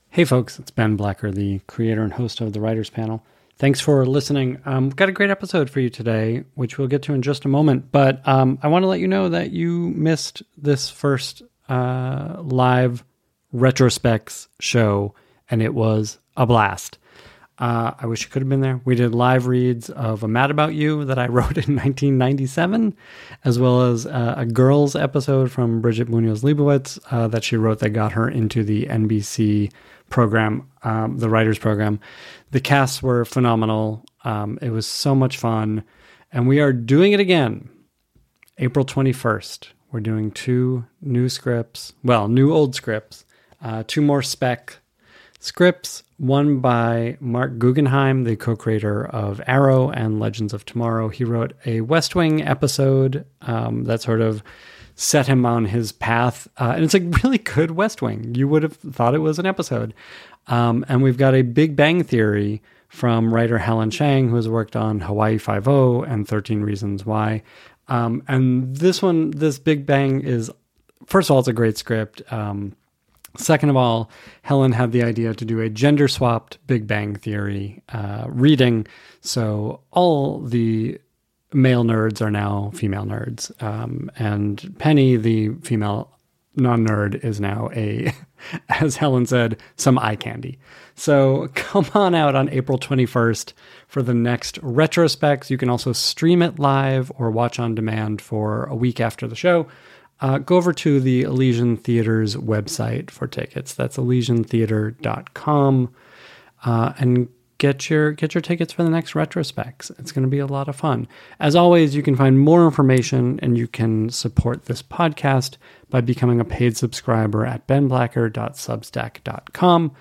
Hey folks, it's Ben Blacker, the creator and host of the Writers Panel. Thanks for listening. Got a great episode for you today, which we'll get to in just a moment. But I want to let you know that you missed this first live retrospects show, and it was a blast. I wish you could have been there. We did live reads of A Mad About You that I wrote in 1997, as well as a Girls episode from Bridget Munoz-Leibowitz that she wrote that got her into the NBC program, the writers program. The casts were phenomenal. It was so much fun. And we are doing it again. April 21st. We're doing two new scripts. Well, new old scripts. Two more spec scripts. One by Mark Guggenheim, the co-creator of Arrow and Legends of Tomorrow. He wrote a West Wing episode that sort of set him on his path. And it's a really good West Wing. You would have thought it was an episode. And we've got a Big Bang Theory from writer Helen Chang, who has worked on Hawaii Five-0 and 13 Reasons Why. And this Big Bang is, first of all, it's a great script. Second of all, Helen had the idea to do a gender-swapped Big Bang Theory reading. So all the male nerds are now female nerds. And Penny, the female non-nerd, is now as Helen said, some eye candy. So come on out on April 21st for the next retrospects. You can also stream it live or watch on demand for a week after the show. Go over to the Elysian Theater's website for tickets. That's elysiantheater.com. And get your tickets for the next retrospects. It's going to be a lot of fun. As always, you can find more information and you can support this podcast by becoming a paid subscriber at benblacker.substack.com.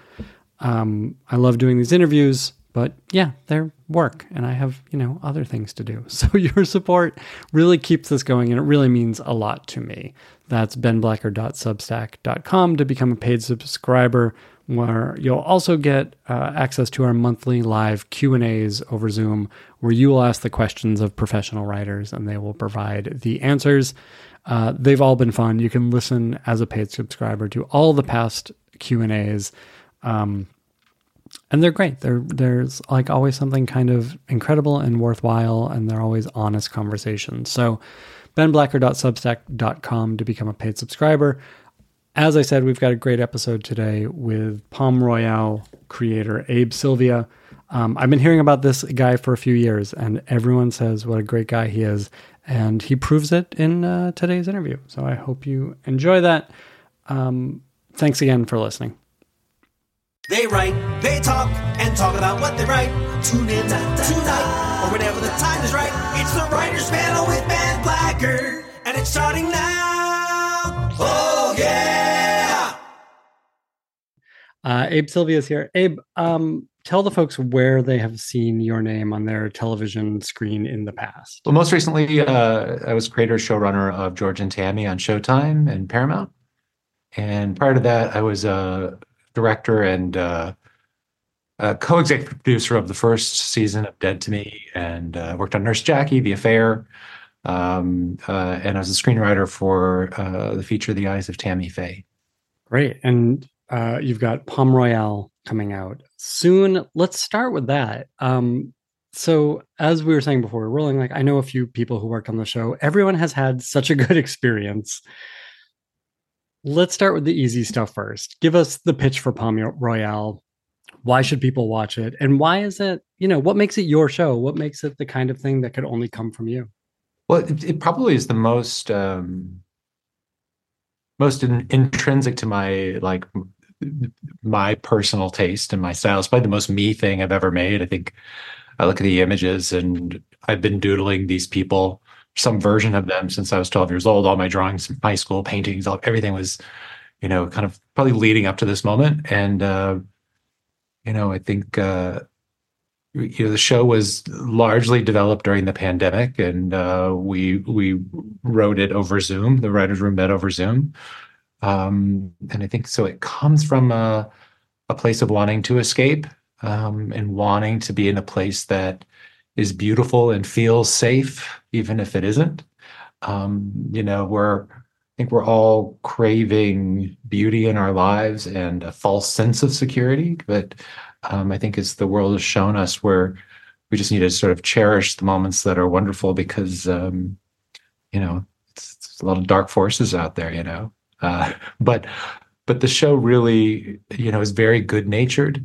I love doing these interviews, but yeah, they're work and I have, other things to do. So your support really keeps this going and it really means a lot to me. That's benblacker.substack.com to become a paid subscriber, where you'll also get access to our monthly live Q&As over Zoom, where you will ask the questions of professional writers and they will provide the answers. They've all been fun. You can listen as a paid subscriber to all the past Q&As. And they're great. There's like always something kind of incredible and worthwhile, and they're always honest conversations. So benblacker.substack.com to become a paid subscriber. As I said, we've got a great episode today with Palm Royale creator Abe Sylvia. I've been hearing about this guy for a few years, and everyone says what a great guy he is, and he proves it in today's interview. So I hope you enjoy that. Thanks again for listening. They write, they talk, and talk about what they write. Tune in tonight, or whenever the time is right. It's the Writers Panel with Ben Blacker, and it's starting now. Oh, yeah! Abe Sylvia is here. Abe, tell the folks where they have seen your name on their television screen in the past. Well, most recently, I was creator showrunner of George and Tammy on Showtime and Paramount. And prior to that, I was director and co-executive producer of the first season of Dead to Me, and worked on Nurse Jackie, The Affair, and I was a screenwriter for the feature The Eyes of Tammy Faye. Great. And you've got Palm Royale coming out soon. Let's start with that. So as we were saying before we're rolling, I know a few people who worked on the show. Everyone has had such a good experience. Let's start with the easy stuff first. Give us the pitch for Palm Royale. Why should people watch it? And why is it, what makes it your show? What makes it the kind of thing that could only come from you? Well, it probably is the most intrinsic to my personal taste and my style. It's probably the most me thing I've ever made. I think I look at the images and I've been doodling these people, some version of them, since I was 12 years old. All my drawings from high school, paintings, everything was, kind of probably leading up to this moment. And, I think, the show was largely developed during the pandemic, and we wrote it over Zoom. The writers' room met over Zoom. And I think so it comes from a place of wanting to escape, and wanting to be in a place that is beautiful and feels safe, even if it isn't. think we're all craving beauty in our lives and a false sense of security. But I think as the world has shown us, where we just need to sort of cherish the moments that are wonderful because, it's a lot of dark forces out there, Uh, but but the show really, is very good natured.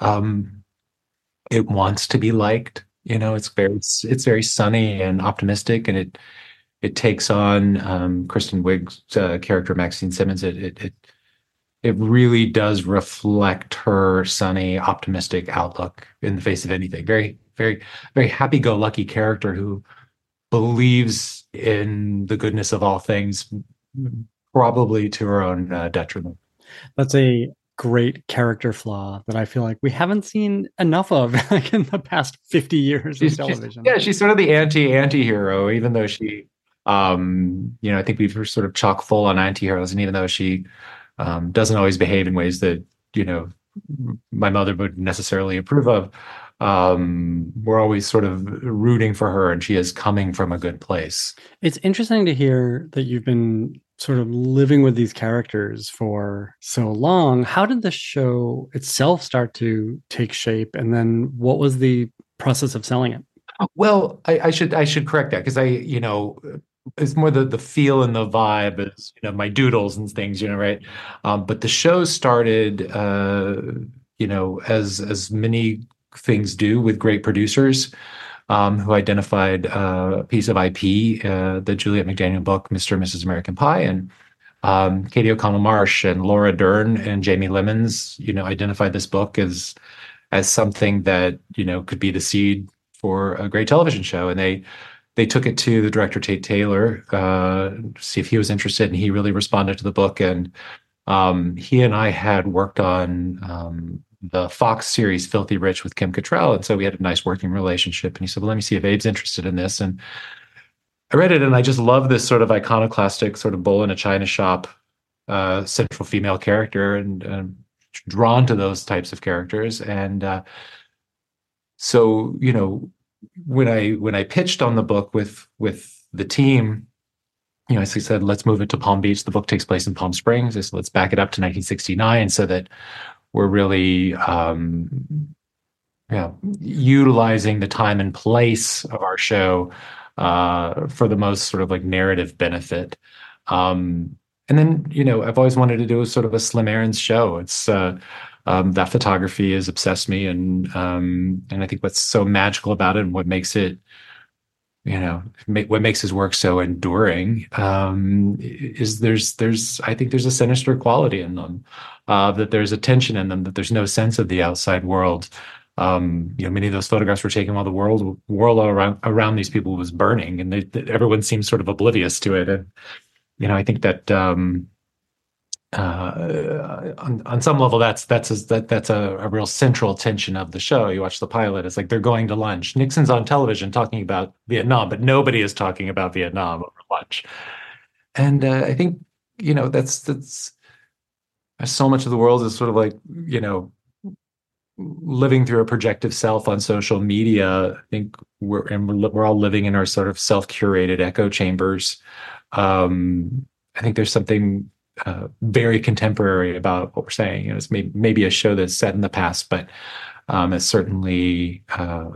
It wants to be liked. It's very sunny and optimistic, and it takes on Kristen Wiig's character Maxine Simmons. It really does reflect her sunny, optimistic outlook in the face of anything. Very, very, very happy-go-lucky character who believes in the goodness of all things, probably to her own detriment. That's a great character flaw that I feel like we haven't seen enough of like in the past 50 years of television. She's sort of the anti-hero, even though she, I think we've sort of chock full on anti-heroes, and even though she doesn't always behave in ways that, my mother would necessarily approve of, we're always sort of rooting for her, and she is coming from a good place. It's interesting to hear that you've been sort of living with these characters for so long. How did the show itself start to take shape? And then what was the process of selling it? Well, I should correct that, because it's more the feel and the vibe is, my doodles and things, right? But the show started, as many things do with great producers, who identified a piece of IP, the Juliet McDaniel book, Mr. and Mrs. American Pie, and Katie O'Connell Marsh and Laura Dern and Jamie Lemons, identified this book as something that, could be the seed for a great television show. And they took it to the director, Tate Taylor, to see if he was interested, and he really responded to the book. And he and I had worked on the Fox series Filthy Rich with Kim Cattrall, and so we had a nice working relationship. And he said, well, let me see if Abe's interested in this. And I read it, and I just love this sort of iconoclastic sort of bull in a china shop central female character, and drawn to those types of characters. And so, when I pitched on the book with the team, I said, let's move it to Palm Beach. The book takes place in Palm Springs. I said, let's back it up to 1969 so that we're really utilizing the time and place of our show for the most sort of like narrative benefit. And then, I've always wanted to do sort of a Slim Aarons show. It's that photography has obsessed me, and I think what's so magical about it, and what makes it, what makes his work so enduring, is I think there's a sinister quality in them, that there's a tension in them, that there's no sense of the outside world. Many of those photographs were taken while the world around these people was burning, and everyone seems sort of oblivious to it. And I think that on some level, that's a real central tension of the show. You watch the pilot; it's like they're going to lunch. Nixon's on television talking about Vietnam, but nobody is talking about Vietnam over lunch. And I think that's so much of the world is sort of like living through a projective self on social media. I think we're all living in our sort of self-curated echo chambers. I think there's something very contemporary about what we're saying. It's maybe a show that's set in the past, but it's certainly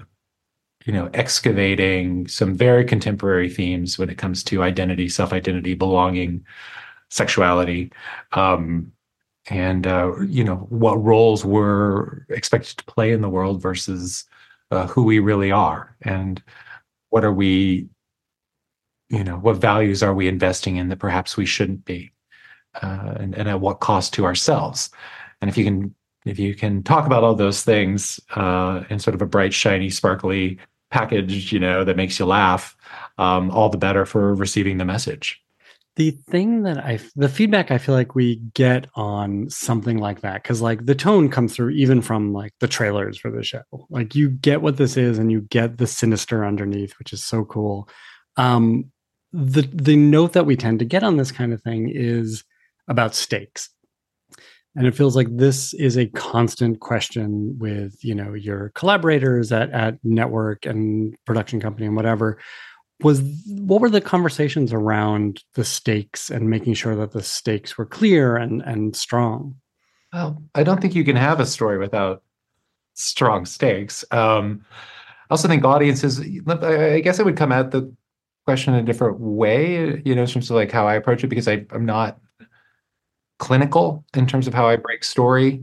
excavating some very contemporary themes when it comes to identity, self-identity, belonging, sexuality, and what roles we're expected to play in the world versus who we really are, and what are we, what values are we investing in that perhaps we shouldn't be. And at what cost to ourselves. And if you can talk about all those things in sort of a bright, shiny, sparkly package, that makes you laugh, all the better for receiving the message. The feedback I feel like we get on something like that, because like the tone comes through even from like the trailers for the show. Like you get what this is, and you get the sinister underneath, which is so cool. The note that we tend to get on this kind of thing is about stakes. And it feels like this is a constant question with, your collaborators at network and production company and whatever. what were the conversations around the stakes and making sure that the stakes were clear and strong? Well, I don't think you can have a story without strong stakes. I also think audiences, I guess I would come at the question in a different way, in terms of like how I approach it, because I'm not clinical in terms of how I break story,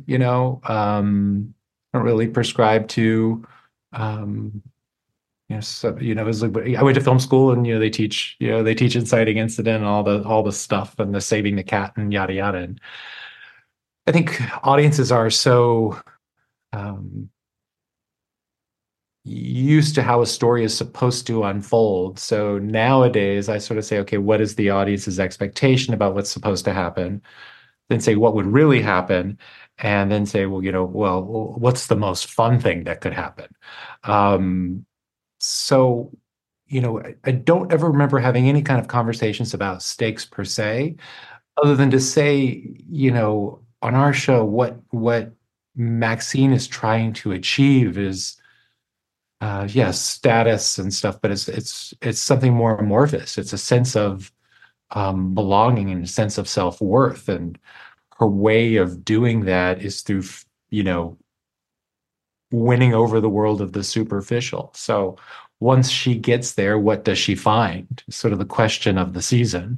I don't really prescribe to, so, it was like, I went to film school and, they teach inciting incident and all the stuff and the saving the cat and yada, yada. And I think audiences are so, used to how a story is supposed to unfold. So nowadays I sort of say, okay, what is the audience's expectation about what's supposed to happen? Then say what would really happen, and then say, well, what's the most fun thing that could happen? So, I don't ever remember having any kind of conversations about stakes per se, other than to say, on our show, what Maxine is trying to achieve is yes, status and stuff, but it's something more amorphous. It's a sense of belonging and a sense of self-worth, and her way of doing that is through winning over the world of the superficial. So once she gets there, what does she find? Sort of the question of the season.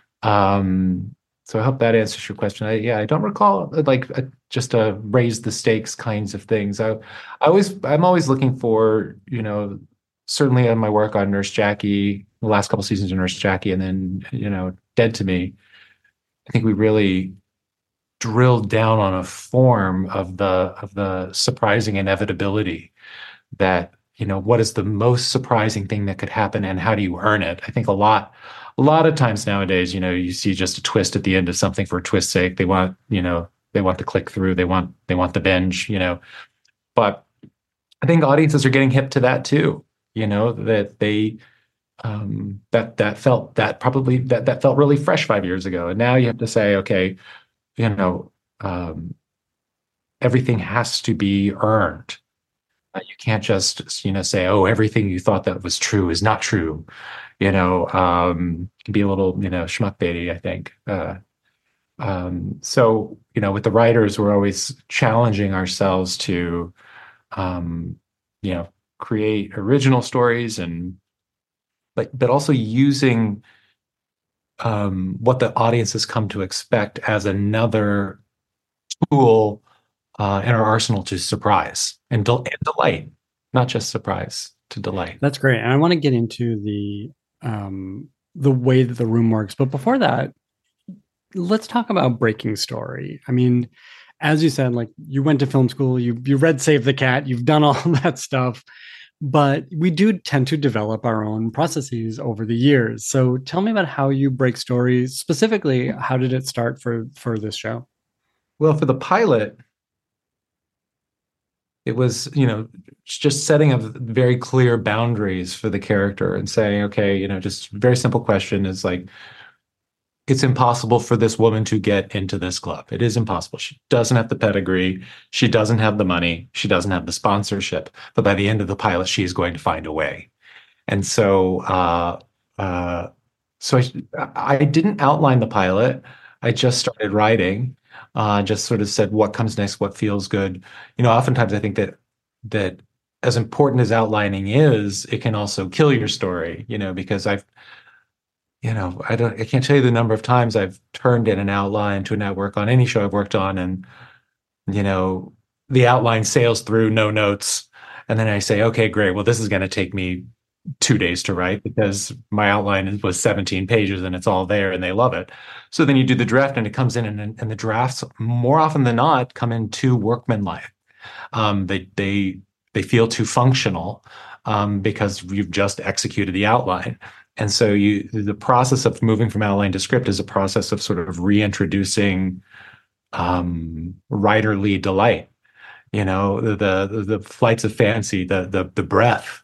So I hope that answers your question. I don't recall just raise the stakes kinds of things. I'm always looking for, certainly on my work on Nurse Jackie, the last couple seasons of Nurse Jackie, and then, Dead to Me, I think we really drilled down on a form of the surprising inevitability that, what is the most surprising thing that could happen and how do you earn it? I think a lot of times nowadays, you see just a twist at the end of something for a twist's sake. They want to click through, they want the binge, but I think audiences are getting hip to that too, that they that felt really fresh 5 years ago. And now you have to say, okay, everything has to be earned. You can't just, say, oh, everything you thought that was true is not true. It can be a little, schmuck baity, I think. So, with the writers, we're always challenging ourselves to, create original stories but also using what the audience has come to expect as another tool in our arsenal to surprise and delight, not just surprise, to delight. That's great. And I want to get into the way that the room works. But before that, let's talk about breaking story. I mean, as you said, like you went to film school, you read Save the Cat, you've done all that stuff. But we do tend to develop our own processes over the years. So tell me about how you break stories. Specifically, how did it start for this show? Well, for the pilot, it was, just setting up very clear boundaries for the character and saying, okay, just very simple question is like, it's impossible for this woman to get into this club. It is impossible. She doesn't have the pedigree. She doesn't have the money. She doesn't have the sponsorship. But by the end of the pilot, she's going to find a way. And so, I didn't outline the pilot. I just started writing. Just sort of said what comes next, what feels good. Oftentimes I think that as important as outlining is, it can also kill your story. Because I can't tell you the number of times I've turned in an outline to a network on any show I've worked on, and the outline sails through, no notes, and then I say, okay, great. Well, this is going to take me 2 days to write because my outline was 17 pages and it's all there and they love it. So then you do the draft and it comes in, and the drafts more often than not come in too workmanlike. They feel too functional because you've just executed the outline. And so the process of moving from outline to script is a process of sort of reintroducing writerly delight, the flights of fancy, the breath,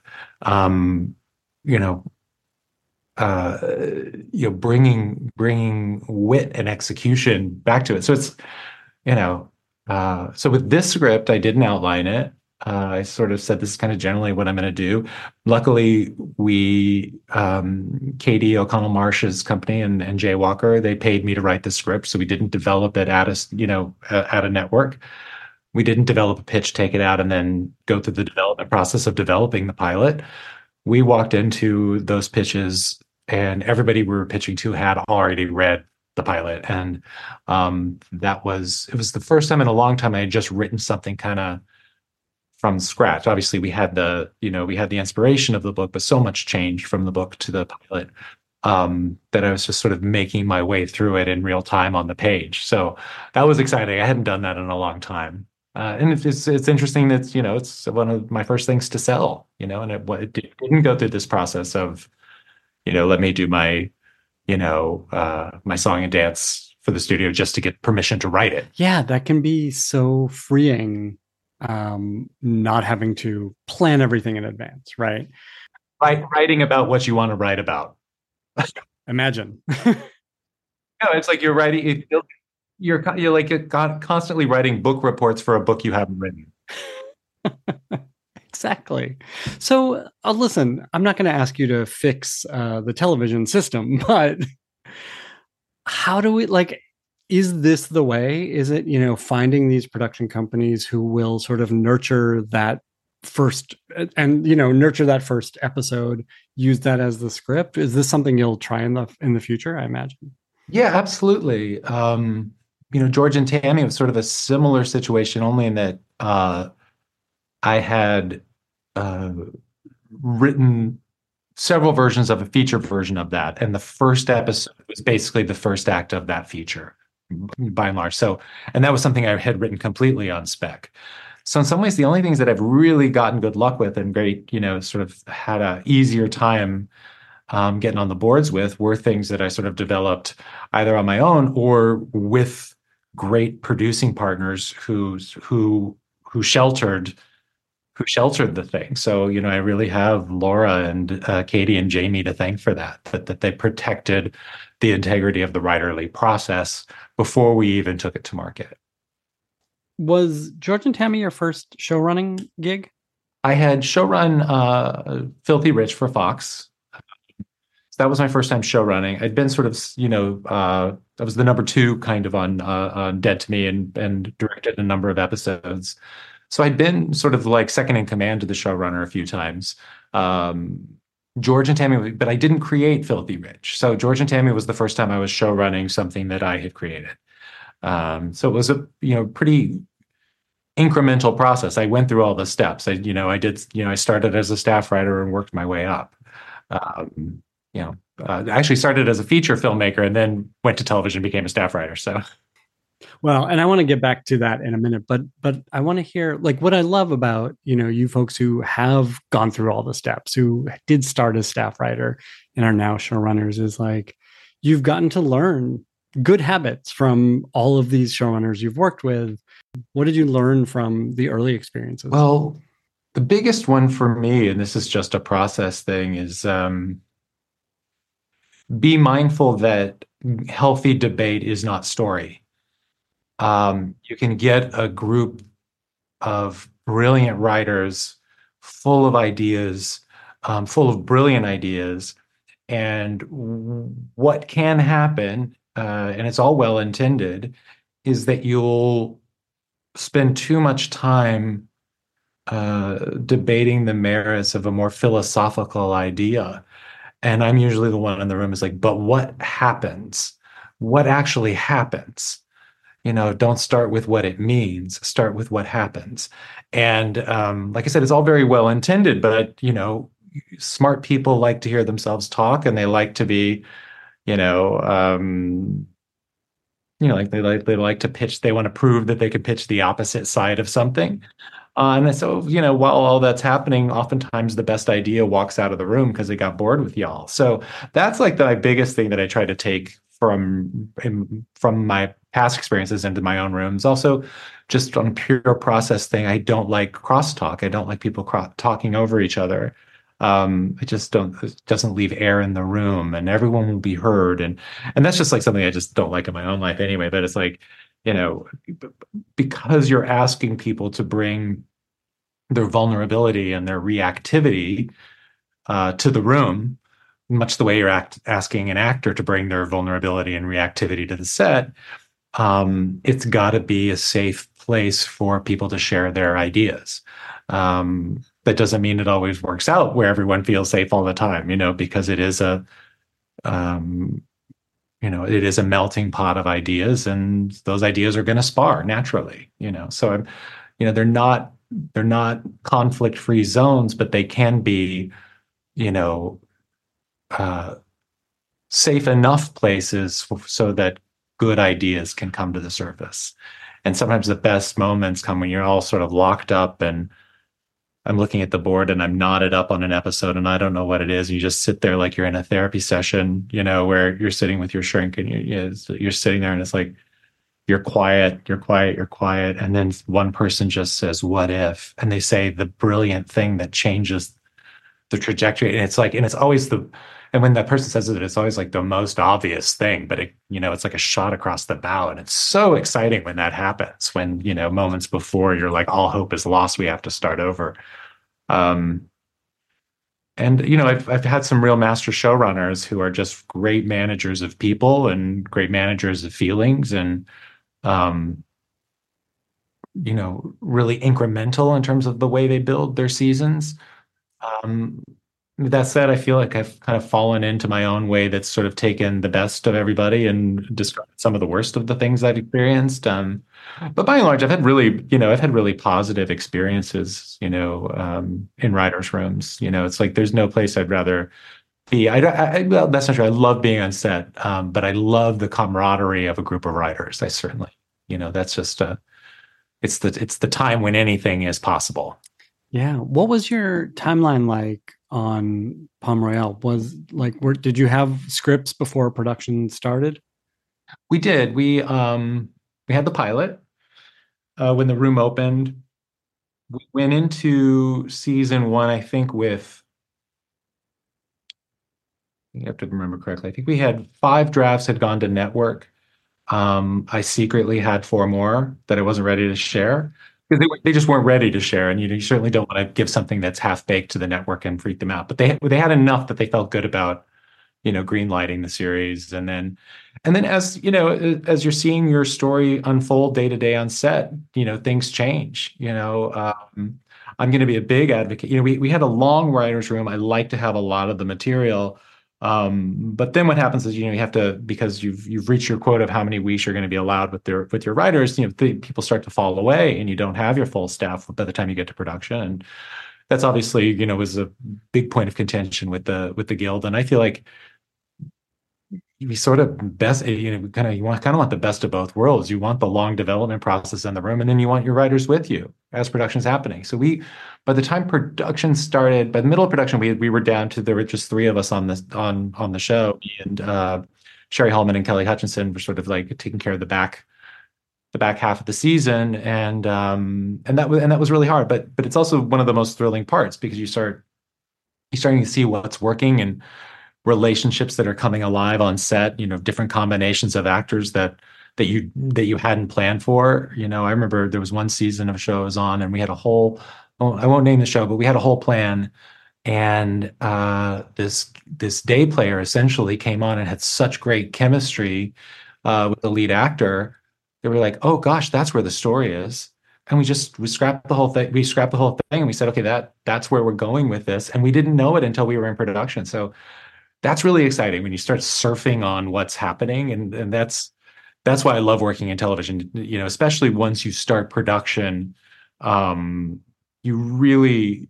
bringing wit and execution back to it. So it's, so with this script, I didn't outline it. I sort of said, this is kind of generally what I'm going to do. Luckily, Katie O'Connell Marsh's company and Jay Walker, they paid me to write the script. So we didn't develop it at a network. We didn't develop a pitch, take it out, and then go through the development process of developing the pilot. We walked into those pitches and everybody we were pitching to had already read the pilot. And it was the first time in a long time I had just written something kind of from scratch. Obviously, we had the inspiration of the book, but so much changed from the book to the pilot that I was just sort of making my way through it in real time on the page. So that was exciting. I hadn't done that in a long time. And it's interesting that, it's one of my first things to sell, and it didn't go through this process of, let me do my, my song and dance for the studio just to get permission to write it. Yeah, that can be so freeing, not having to plan everything in advance, right? Writing about what you want to write about. Imagine. It's like you're writing. You're constantly writing book reports for a book you haven't written. Exactly. So listen, I'm not going to ask you to fix the television system, but how do we is this the way? Is it, finding these production companies who will sort of nurture that first episode, use that as the script? Is this something you'll try in the future, I imagine? Yeah, absolutely. George and Tammy was sort of a similar situation, only in that I had written several versions of a feature version of that. And the first episode was basically the first act of that feature, by and large. So, and that was something I had written completely on spec. So in some ways, the only things that I've really gotten good luck with and great, sort of had a easier time getting on the boards with were things that I sort of developed either on my own or with great producing partners who sheltered the thing. So, I really have Laura and Katie and Jamie to thank for that they protected the integrity of the writerly process before we even took it to market. Was George and Tammy your first show running gig? I had showrun Filthy Rich for Fox. So that was my first time show running. I'd been sort of, I was the number 2 kind of on Dead to Me and directed a number of episodes. So I'd been sort of like second in command to the showrunner a few times. George and Tammy, but I didn't create Filthy Rich. So George and Tammy was the first time I was show running something that I had created. So it was a pretty incremental process. I went through all the steps. I started as a staff writer and worked my way up. I actually started as a feature filmmaker and then went to television, became a staff writer. So, well, and I want to get back to that in a minute, but I want to hear what I love about, you folks who have gone through all the steps, who did start as staff writer and are now showrunners, is you've gotten to learn good habits from all of these showrunners you've worked with. What did you learn from the early experiences? Well, the biggest one for me, and this is just a process thing, is be mindful that healthy debate is not story. You can get a group of brilliant writers full of ideas, full of brilliant ideas. And what can happen, and it's all well intended, is that you'll spend too much time debating the merits of a more philosophical idea. And I'm usually the one in the room is like, but what happens? What actually happens? Don't start with what it means, start with what happens. And like I said, it's all very well intended, but, smart people like to hear themselves talk, and they like to be, like they like to pitch. They want to prove that they could pitch the opposite side of something. And so, while all that's happening, oftentimes the best idea walks out of the room because they got bored with y'all. So that's like the biggest thing that I try to take from my past experiences into my own rooms. Also, just on a pure process thing, I don't like crosstalk. I don't like people talking over each other. It doesn't leave air in the room, and everyone will be heard. And that's just like something I just don't like in my own life anyway. But it's like, because you're asking people to bring their vulnerability and their reactivity to the room, much the way you're asking an actor to bring their vulnerability and reactivity to the set. It's got to be a safe place for people to share their ideas. That doesn't mean it always works out where everyone feels safe all the time, because it is it is a melting pot of ideas, and those ideas are going to spar naturally, So they're not conflict-free zones, but they can be, safe enough places so that good ideas can come to the surface. And sometimes the best moments come when you're all sort of locked up, and I'm looking at the board and I'm knotted up on an episode and I don't know what it is. And you just sit there like you're in a therapy session, where you're sitting with your shrink and you're sitting there and it's like, you're quiet. And then one person just says, "What if?" And they say the brilliant thing that changes the trajectory. And it's always and when that person says it, it's always like the most obvious thing, but it's like a shot across the bow. And it's so exciting when that happens, when, moments before you're like, all hope is lost, we have to start over. And, I've had some real master showrunners who are just great managers of people and great managers of feelings, and, really incremental in terms of the way they build their seasons. That said, I feel like I've kind of fallen into my own way that's sort of taken the best of everybody and discarded some of the worst of the things I've experienced. But by and large, I've had really positive experiences, in writers' rooms. It's like there's no place I'd rather be. Well, that's not true. I love being on set, but I love the camaraderie of a group of writers. I certainly, that's just it's the time when anything is possible. Yeah. What was your timeline like on Palm Royale? Did you have scripts before production started? We did. We had the pilot when the room opened. We went into season 1, I think, with, you have to remember correctly, I think we had 5 drafts had gone to network. I secretly had 4 more that I wasn't ready to share, because they just weren't ready to share. And you certainly don't want to give something that's half baked to the network and freak them out. But they had enough that they felt good about, green lighting the series. And then as you're seeing your story unfold day to day on set, things change. I'm going to be a big advocate. We had a long writer's room. I like to have a lot of the material. But then what happens is, you have to, because you've reached your quota of how many weeks you're going to be allowed with your writers, people start to fall away and you don't have your full staff by the time you get to production. And that's obviously, was a big point of contention with the guild. And I feel like we sort of best, you kind of want the best of both worlds. You want the long development process in the room, and then you want your writers with you as production's happening. So by the time production started, by the middle of production, we were down to, there were just 3 of us on the show, and Sherry Hallman and Kelly Hutchinson were sort of like taking care of the back half of the season, and that was really hard. But it's also one of the most thrilling parts, because you're starting to see what's working and relationships that are coming alive on set, different combinations of actors that you hadn't planned for. I remember there was one season of a show I was on, and we had a whole, I won't name the show, but we had a whole plan. And this day player essentially came on and had such great chemistry with the lead actor. They were like, "Oh gosh, that's where the story is." And we scrapped the whole thing. We scrapped the whole thing, and we said, "Okay, that's where we're going with this." And we didn't know it until we were in production. So that's really exciting when you start surfing on what's happening. And that's why I love working in television, especially once you start production, you really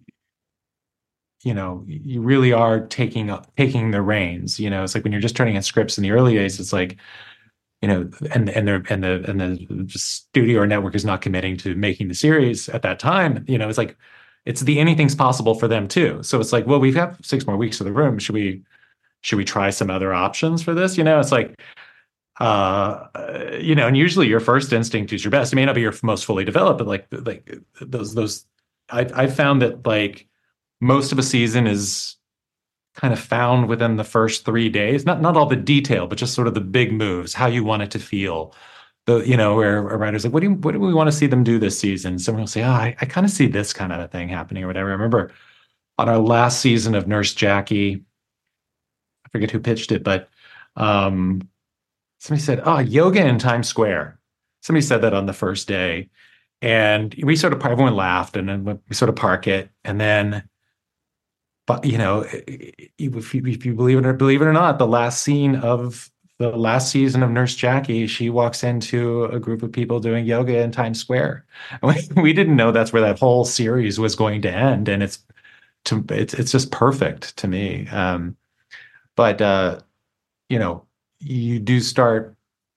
are taking the reins. It's like when you're just turning in scripts in the early days, it's like, and the studio or network is not committing to making the series at that time. It's like, it's the anything's possible for them too. So it's like, well, we have 6 more weeks of the room. Should we try some other options for this? It's like, and usually your first instinct is your best. It may not be your most fully developed, but like those, I've found that like most of a season is kind of found within the first 3 days, not all the detail, but just sort of the big moves, how you want it to feel. where a writer's like, what do we want to see them do this season? Someone will say, oh, I kind of see this kind of a thing happening or whatever. I remember on our last season of Nurse Jackie, I forget who pitched it, but somebody said, oh, yoga in Times Square. Somebody said that on the first day. And everyone laughed, and then we sort of park it. And then, but if you believe it or not, the last scene of the last season of Nurse Jackie, she walks into a group of people doing yoga in Times Square. We didn't know that's where that whole series was going to end. And it's just perfect to me. But you do start,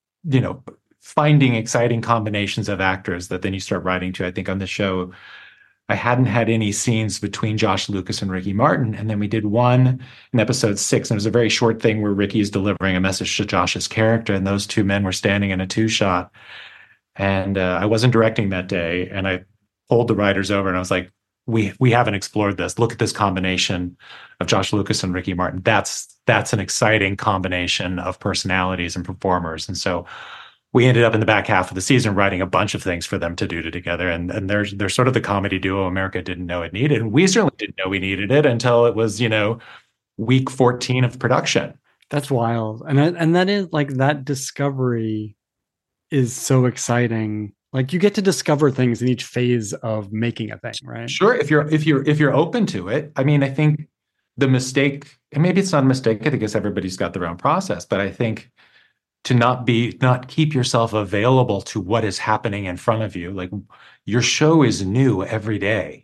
finding exciting combinations of actors that then you start writing to. I think on the show, I hadn't had any scenes between Josh Lucas and Ricky Martin. And then we did one in episode 6. And it was a very short thing where Ricky is delivering a message to Josh's character. And those two men were standing in a 2-shot. And I wasn't directing that day. And I pulled the writers over and I was like, we haven't explored this. Look at this combination of Josh Lucas and Ricky Martin. That's an exciting combination of personalities and performers. And so we ended up in the back half of the season writing a bunch of things for them to do together. And they're sort of the comedy duo America didn't know it needed. And we certainly didn't know we needed it until it was, week 14 of production. That's wild. And that is like, that discovery is so exciting. Like, you get to discover things in each phase of making a thing, right? Sure. If you're open to it. I mean, I think the mistake, and maybe it's not a mistake, I guess everybody's got their own process, but I think to not keep yourself available to what is happening in front of you. Like, your show is new every day.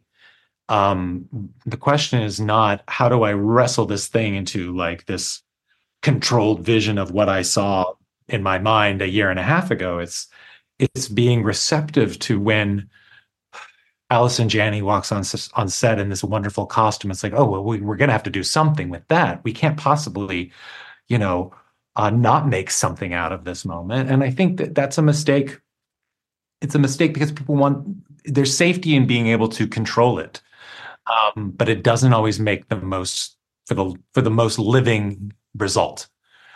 The question is not, how do I wrestle this thing into like this controlled vision of what I saw in my mind a year and a half ago. It's being receptive to when Allison Janney walks on set in this wonderful costume. It's like, oh, well, we're going to have to do something with that. We can't possibly, not make something out of this moment. And I think that's a mistake. It's a mistake because there's safety in being able to control it. But it doesn't always make the most for the most living result.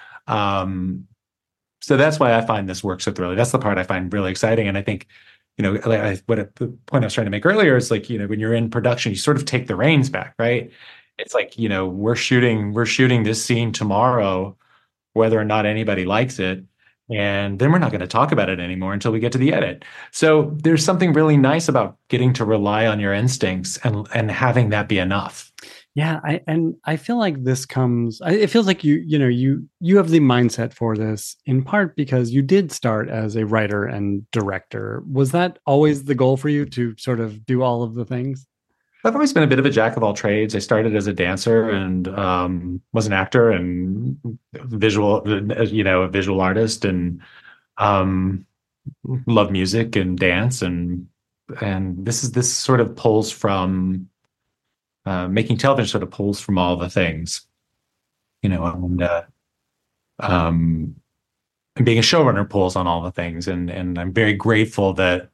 So that's why I find this work so thoroughly. That's the part I find really exciting. And I think, the point I was trying to make earlier is like, when you're in production, you sort of take the reins back, right? It's like, we're shooting this scene tomorrow, whether or not anybody likes it. And then we're not going to talk about it anymore until we get to the edit. So there's something really nice about getting to rely on your instincts and having that be enough. Yeah, I feel like it feels like you have the mindset for this in part because you did start as a writer and director. Was that always the goal for you to sort of do all of the things? I've always been a bit of a jack of all trades. I started as a dancer and was an actor and a visual artist, and love music and dance, and this sort of pulls from making television, sort of pulls from all the things, and being a showrunner pulls on all the things, and I'm very grateful that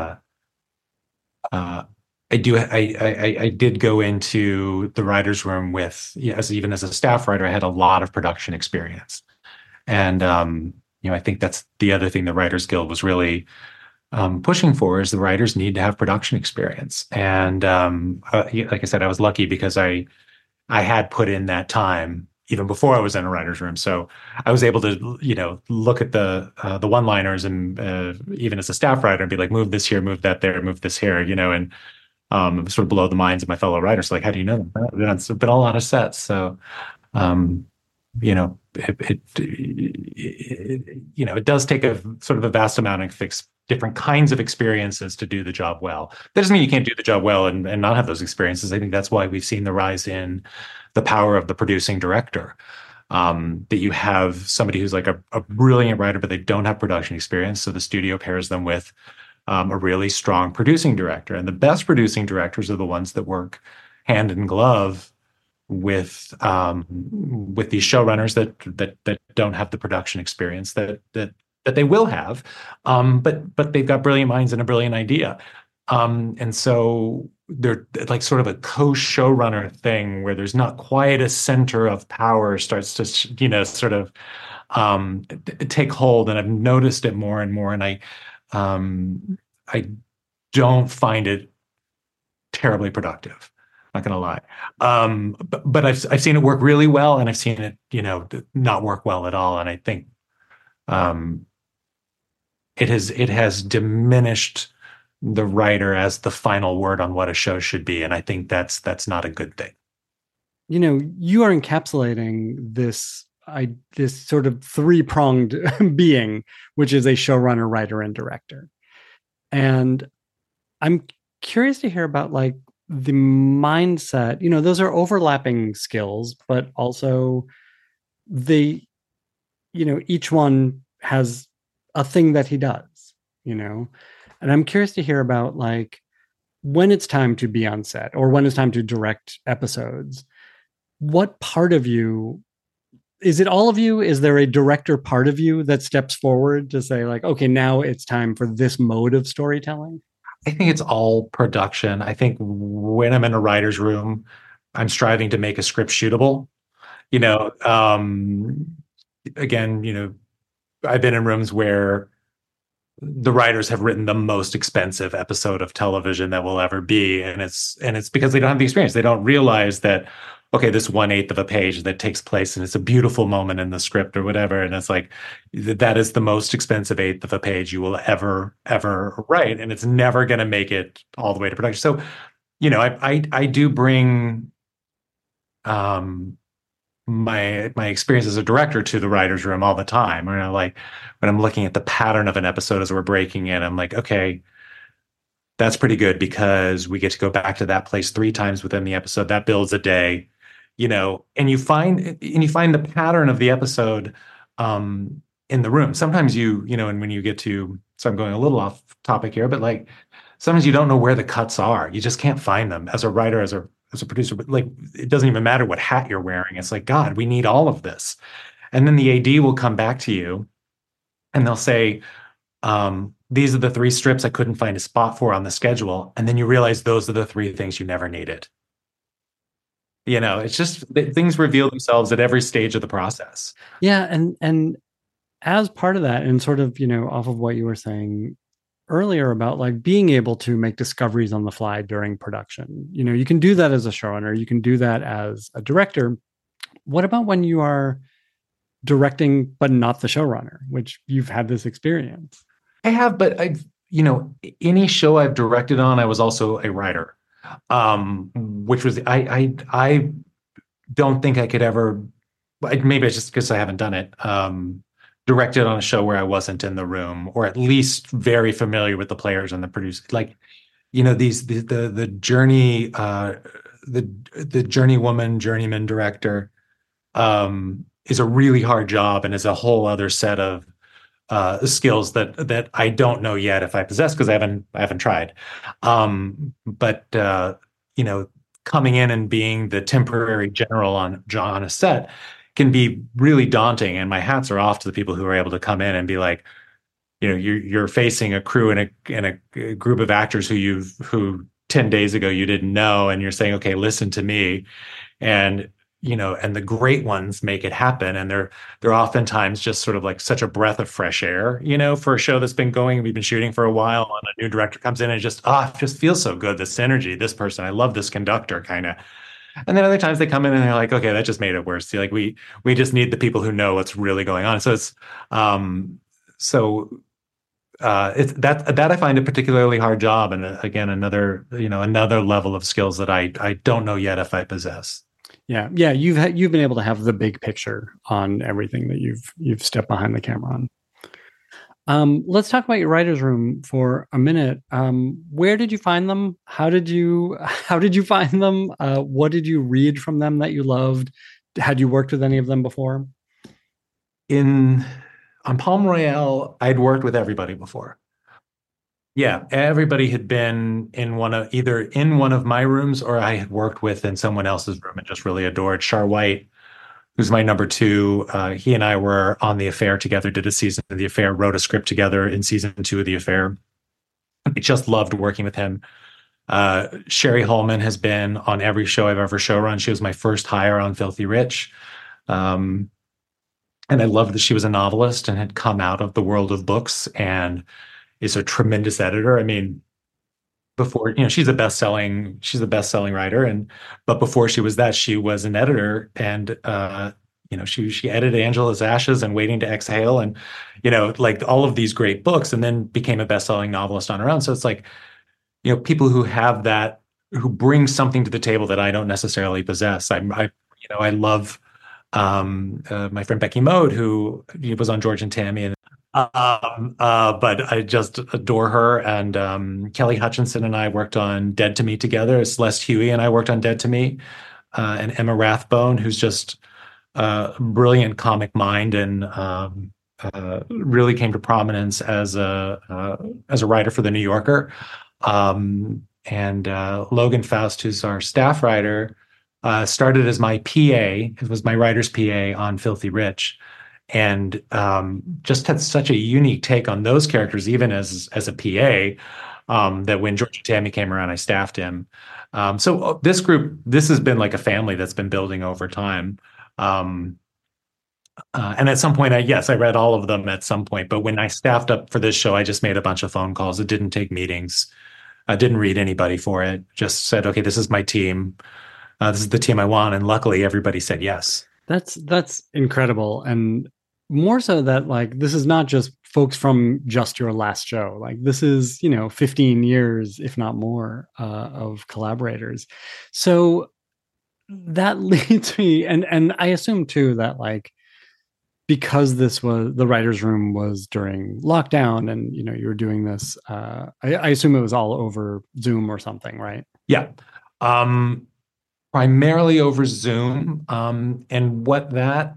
I did go into the writer's room with, even as a staff writer, I had a lot of production experience. And, I think that's the other thing the Writers Guild was really pushing for, is the writers need to have production experience. And like I said, I was lucky because I had put in that time even before I was in a writer's room. So I was able to, look at the one-liners and even as a staff writer and be like, move this here, move that there, move this here, and sort of blow the minds of my fellow writers. Like, how do you know that? It's been a lot of sets. So, it does take a sort of a vast amount of different kinds of experiences to do the job well. That doesn't mean you can't do the job well and not have those experiences. I think that's why we've seen the rise in the power of the producing director. That you have somebody who's like a brilliant writer, but they don't have production experience. So the studio pairs them with a really strong producing director. And the best producing directors are the ones that work hand in glove with these showrunners that don't have the production experience that they will have, but they've got brilliant minds and a brilliant idea. And so they're like sort of a co-showrunner thing where there's not quite a center of power starts to, sort of take hold, and I've noticed it more and more, and I don't find it terribly productive. Not gonna lie. But I've seen it work really well, and I've seen it, not work well at all. And I think um, it has diminished the writer as the final word on what a show should be, and I think that's not a good thing. You are encapsulating this sort of three-pronged being, which is a showrunner, writer, and director. And I'm curious to hear about like the mindset. Those are overlapping skills, but also they, each one has a thing that he does, and I'm curious to hear about like when it's time to be on set or when it's time to direct episodes. What part of you is it? All of you? Is there a director part of you that steps forward to say like, okay, now it's time for this mode of storytelling? I think it's all production. I think when I'm in a writer's room, I'm striving to make a script shootable. You know, again, I've been in rooms where the writers have written the most expensive episode of television that will ever be, and it's because they don't have the experience. They don't realize that, okay, this 1/8 of a page that takes place and it's a beautiful moment in the script or whatever, and it's like that is the most expensive 1/8 of a page you will ever write, and it's never going to make it all the way to production. So, I do bring my experience as a director to the writer's room all the time. Like when I'm looking at the pattern of an episode as we're breaking it, I'm like, okay, that's pretty good because we get to go back to that place 3 times within the episode. That builds a day, and you find the pattern of the episode in the room. Sometimes and when you get to, so I'm going a little off topic here, but like sometimes you don't know where the cuts are. You just can't find them as a writer, as a producer. But like it doesn't even matter what hat you're wearing. It's like, God, we need all of this. And then the AD will come back to you and they'll say, these are the 3 strips I couldn't find a spot for on the schedule. And then you realize those are the 3 things you never needed. It's just things reveal themselves at every stage of the process. Yeah. And as part of that, and sort of, off of what you were saying earlier about like being able to make discoveries on the fly during production, you can do that as a showrunner, you can do that as a director. What about when you are directing, but not the showrunner, which you've had this experience? I have, but any show I've directed on, I was also a writer, which was, I don't think I could ever, maybe it's just because I haven't done it, directed on a show where I wasn't in the room, or at least very familiar with the players and the producers. Like, the journey, the journeyman director, is a really hard job and is a whole other set of skills that I don't know yet if I possess because I haven't tried. But coming in and being the temporary general on a set can be really daunting, and my hats are off to the people who are able to come in and be like, you're facing a crew and a group of actors who 10 days ago you didn't know, and you're saying, okay, listen to me, and and the great ones make it happen, and they're oftentimes just sort of like such a breath of fresh air, for a show that's been going, we've been shooting for a while, and a new director comes in and it just feels so good, the synergy, this person, I love this conductor, kind of. And then other times they come in and they're like, okay, that just made it worse. Like we just need the people who know what's really going on. So it's it's that I find a particularly hard job, and again another level of skills that I don't know yet if I possess. Yeah, you've been able to have the big picture on everything that you've stepped behind the camera on. Let's talk about your writer's room for a minute. Where did you find them? How did you find them? What did you read from them that you loved? Had you worked with any of them before? On Palm Royale, I'd worked with everybody before. Yeah, everybody had been either in one of my rooms or I had worked with in someone else's room and just really adored. Char White, who's my number 2. He and I were on The Affair together, did a season of The Affair, wrote a script together in season 2 of The Affair. I just loved working with him. Sherry Holman has been on every show I've ever showrun. She was my first hire on Filthy Rich. And I loved that she was a novelist and had come out of the world of books and is a tremendous editor. I mean, before, she's a best-selling writer, but before she was that, she was an editor, and she edited Angela's Ashes and Waiting to Exhale, and like all of these great books, and then became a best-selling novelist on her own. So it's like, people who have that, who bring something to the table that I don't necessarily possess. I love my friend Becky Mode, who was on George and Tammy, and but I just adore her. And Kelly Hutchinson and I worked on Dead to Me together. Celeste Huey and I worked on Dead to Me, and Emma Rathbone, who's just a brilliant comic mind, and really came to prominence as a writer for the New Yorker. And Logan Faust, who's our staff writer, started as my PA. It was my writer's PA on Filthy Rich, and just had such a unique take on those characters, even as a PA, that when George and Tammy came around, I staffed him. So this group, this has been like a family that's been building over time. And at some point, I read all of them at some point. But when I staffed up for this show, I just made a bunch of phone calls. It didn't take meetings. I didn't read anybody for it. Just said, okay, this is my team. This is the team I want. And luckily, everybody said yes. That's incredible. And more so that, like, this is not just folks from just your last show. Like, this is, 15 years, if not more, of collaborators. So that leads me, and I assume too that, like, because this was, the writer's room was during lockdown, and you were doing this, I assume it was all over Zoom or something, right? Yeah. Primarily over Zoom. And what that,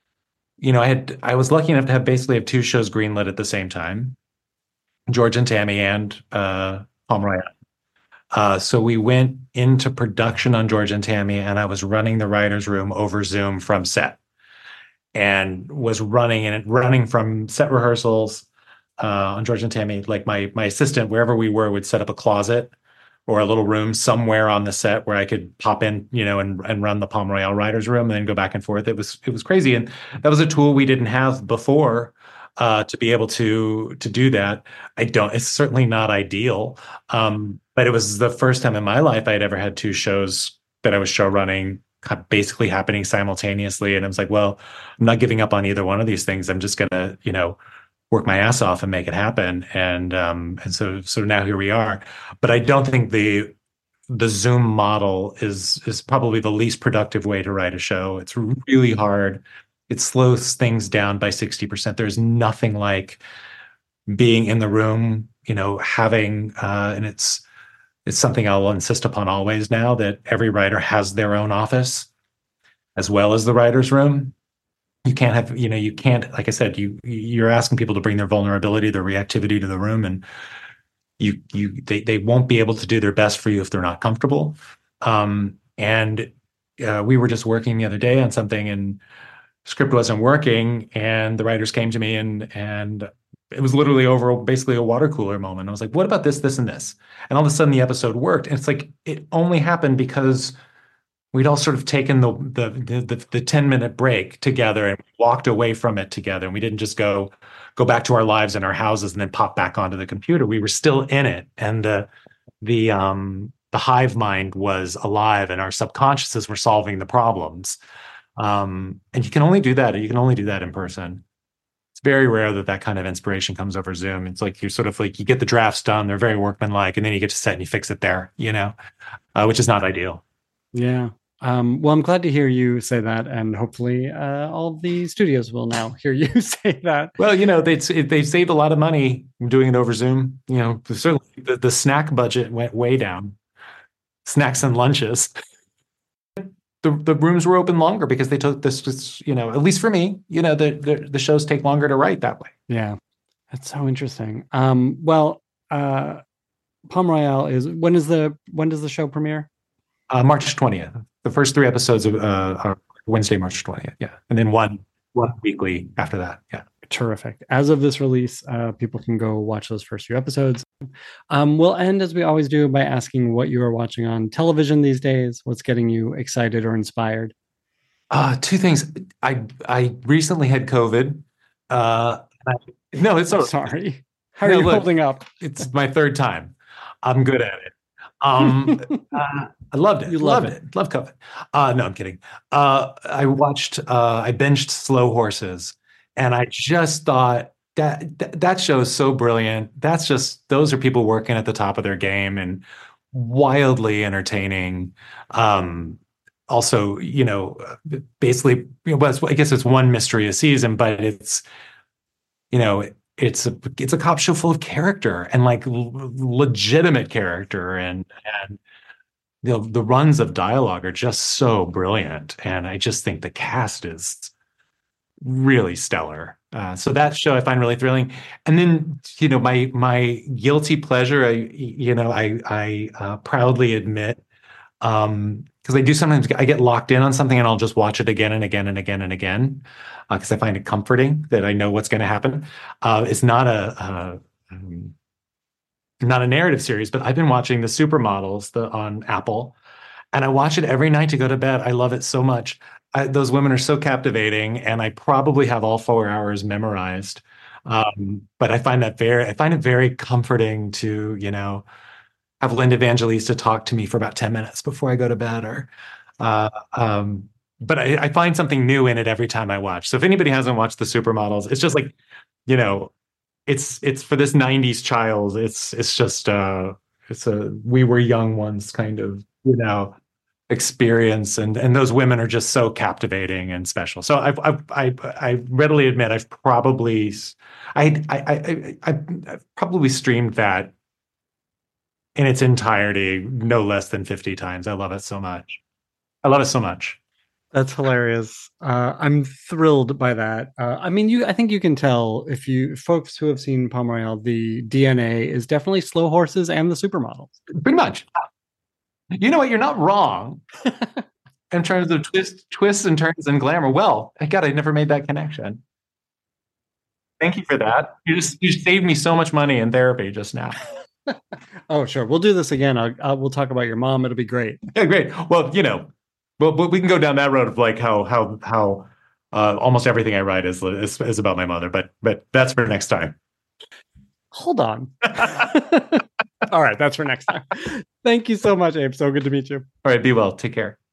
I was lucky enough to have two shows greenlit at the same time, George and Tammy and Palm Royale. So we went into production on George and Tammy, and I was running the writer's room over Zoom from set, and was running from set rehearsals on George and Tammy. Like my assistant, wherever we were, would set up a closet or a little room somewhere on the set where I could pop in, and run the Palm Royale writer's room and then go back and forth. It was crazy. And that was a tool we didn't have before, to be able to do that. It's certainly not ideal. But it was the first time in my life I had ever had two shows that I was show running basically happening simultaneously. And I was like, well, I'm not giving up on either one of these things. I'm just gonna, work my ass off and make it happen. And so now here we are. But I don't think the Zoom model is probably the least productive way to write a show. It's really hard. It slows things down by 60%. There's nothing like being in the room, having and it's something I'll insist upon always now, that every writer has their own office as well as the writer's room. You can't have, like I said, you're asking people to bring their vulnerability, their reactivity to the room, and they won't be able to do their best for you if they're not comfortable. And we were just working the other day on something, and script wasn't working, and the writers came to me, and it was literally over basically a water cooler moment. I was like, what about this, this, and this? And all of a sudden the episode worked. And it's like, it only happened because we'd all sort of taken the 10-minute break together and walked away from it together. And we didn't just go back to our lives and our houses and then pop back onto the computer. We were still in it. And the hive mind was alive, and our subconsciouses were solving the problems. And you can only do that. You can only do that in person. It's very rare that kind of inspiration comes over Zoom. It's like you're sort of like, you get the drafts done, they're very workmanlike, and then you get to set and you fix it there, which is not ideal. Yeah. Well, I'm glad to hear you say that, and hopefully all of the studios will now hear you say that. Well, they saved a lot of money doing it over Zoom. Certainly the snack budget went way down. Snacks and lunches. The rooms were open longer because they took this, at least for me, the shows take longer to write that way. Yeah, that's so interesting. Well, Palm Royale when does the show premiere? March 20th. The first 3 episodes are Wednesday, March 20th. Yeah. And then one weekly after that. Yeah. Terrific. As of this release, people can go watch those first few episodes. We'll end, as we always do, by asking what you are watching on television these days. What's getting you excited or inspired? Two things. I recently had COVID. Uh, no, it's so Sorry. How are no. you Look, holding up? it's my third time. I'm good at it. I loved You it. love Loved it. it. Love COVID. No, I'm kidding. I binged Slow Horses, and I just thought that show is so brilliant. That's just those are people working at the top of their game and wildly entertaining. Um, Also, basically, I guess it's one mystery a season, but you know, it's a cop show full of character and like legitimate character and the runs of dialogue are just so brilliant. And I just think the cast is really stellar. So that show I find really thrilling. And then, my guilty pleasure, I proudly admit, because I do sometimes I get locked in on something and I'll just watch it again and again and again and again, because I find it comforting that I know what's going to happen. It's not a narrative series, but I've been watching the Supermodels on Apple, and I watch it every night to go to bed. I love it so much. Those women are so captivating, and I probably have all 4 hours memorized. But I find it very comforting to, have Linda Evangelista talk to me for about 10 minutes before I go to bed, or, uh, um, but I find something new in it every time I watch. So if anybody hasn't watched the Supermodels, it's just like, you know, it's for this 90s child. It's just it's a we were young ones kind of, experience, and those women are just so captivating and special. So I readily admit I've probably streamed that in its entirety no less than 50 times. I love it so much. I love it so much. That's hilarious. I'm thrilled by that. I mean, I think you can tell if folks who have seen Palm Royale, the DNA is definitely Slow Horses and the Supermodels. Pretty much. You know what? You're not wrong in terms of twists and turns and glamour. Well, God, I never made that connection. Thank you for that. You saved me so much money in therapy just now. Oh, sure. We'll do this again. We'll talk about your mom. It'll be great. Yeah, great. Well, but we can go down that road of like how almost everything I write is about my mother, but that's for next time. Hold on. All right, that's for next time. Thank you so much, Abe. So good to meet you. All right, be well. Take care.